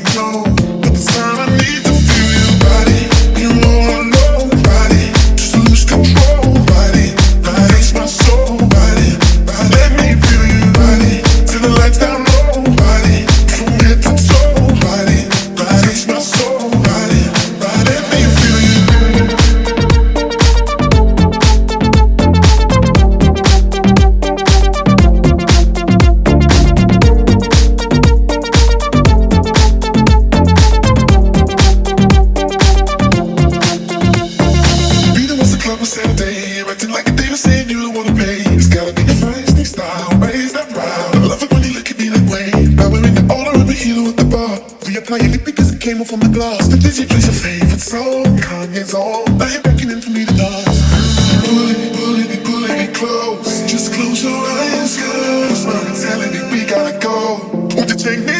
know, but this time I need to feel your body. You know I know, body, just to lose control, body, takes my soul, body, let me feel you, body, till the lights down low, body, from head to toe, body, takes my soul, body, let me feel you. Saturday, acting like a David saying you don't wanna pay. It's gotta be your feisty style, raise that brow. I love it when you look at me that way. Now we're in the order of a hero at the bar. Reapply it because it came off on the glass. The Disney plays your favorite song, Kanye's on. Now you're beckoning for me to dance. Pulling me close. Just close your eyes, girl. Smile and telling me we gotta go. Won't you take me